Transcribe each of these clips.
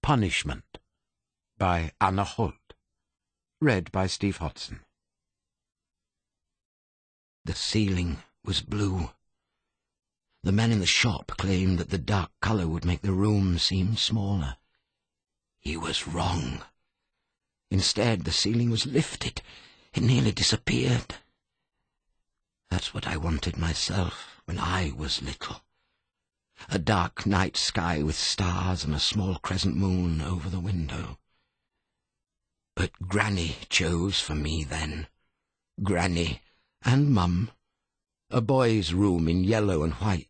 Punishment by Anna Holt. Read by Steve Hodson. The ceiling was blue. The men in the shop claimed that the dark colour would make the room seem smaller. He was wrong. Instead, the ceiling was lifted. It nearly disappeared. That's what I wanted myself when I was little. A dark night sky with stars and a small crescent moon over the window. But Granny chose for me then. Granny and Mum. A boy's room in yellow and white.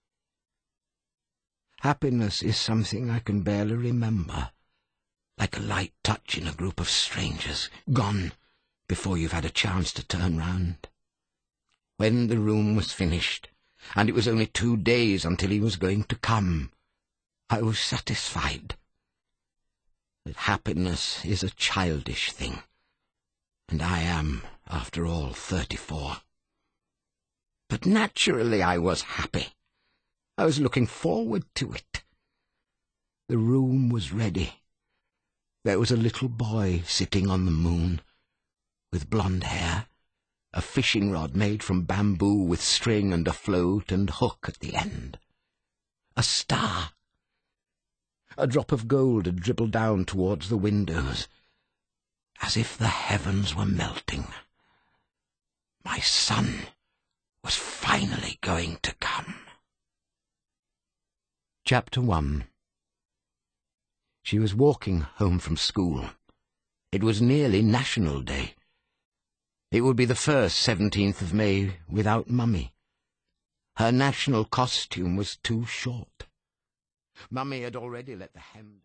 Happiness is something I can barely remember. Like a light touch in a group of strangers, gone before you've had a chance to turn round. When the room was finished, and it was only 2 days until he was going to come, I was satisfied. That happiness is a childish thing, and I am, after all, 34. But naturally I was happy. I was looking forward to it. The room was ready. There was a little boy sitting on the moon, with blonde hair, a fishing rod made from bamboo with string and a float and hook at the end. A star. A drop of gold had dribbled down towards the windows, as if the heavens were melting. My son was finally going to come. Chapter 1. She was walking home from school. It was nearly National Day. It would be the first 17th of May without Mummy. Her national costume was too short. Mummy had already let the hem